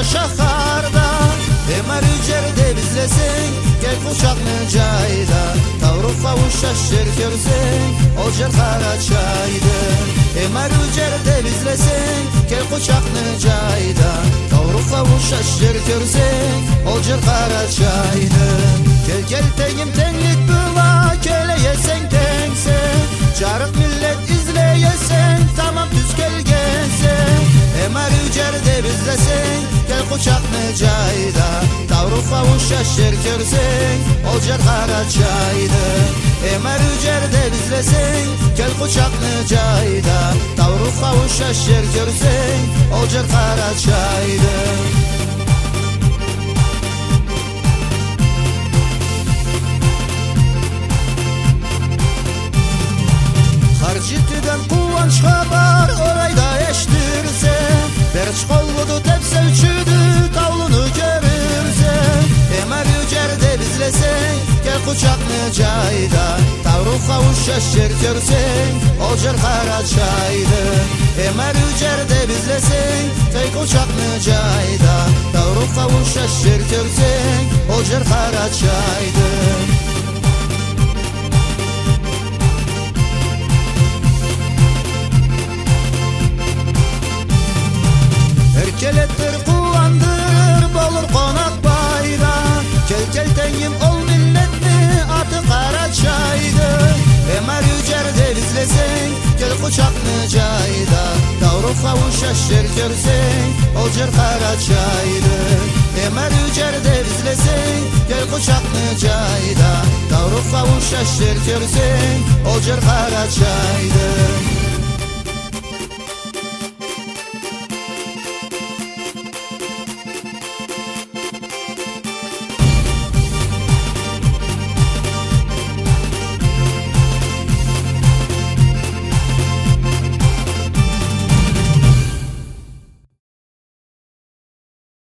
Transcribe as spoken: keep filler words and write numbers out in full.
şaharda. Emar ücerde bizlesin, gel kuşaklı cayda. Tavruf kavuşa şir görsen, ol jer Karaçay'dı. Emar ücerde bizlesin, gel kuşaklı cayda. Tavruf kavuşa şir görsen, ol jer Karaçay'dı. Gel gel teyim tenlik bula, keleyesen tensen. Carık millet izleyesen, tamam düz gelgensen. Emar ücerde bizlesin, gel kuşaklı cayda. Tavruf kavuşa şir görsen, ol jer Karaçay'dı. Emar ücerde bizlesin, gel kuşaklı cayda. Tavruf kavuşa şir görsen, ol jer Karaçay'dı. Harcitiden kuvanç haber orayda eştirse. Berç kolludu tepse üçüdü tavlunu görürse. Emar ücerde bizlesen, gel kuşaklı cayda. Tavruf kavuşa şir görsen, ol jer Karaçay'dı. Emar ücerde bizlesen, gel kuşaklı cayda. Tavruf kavuşa şir görsen, ol jer Karaçay'dı. Kelettir kullandır, bolur konak bayra. Kel kel teyim ol milletli, adı Karaçay'dı. Emar ücerde bizlesin, gel kuşaklı cayda. Tavruf kavuşa şir görsen, ol jer Karaçay'dı. Emar ücerde bizlesin, gel kuşaklı cayda. Tavruf kavuşa şir görsen, ol jer Karaçay'dı.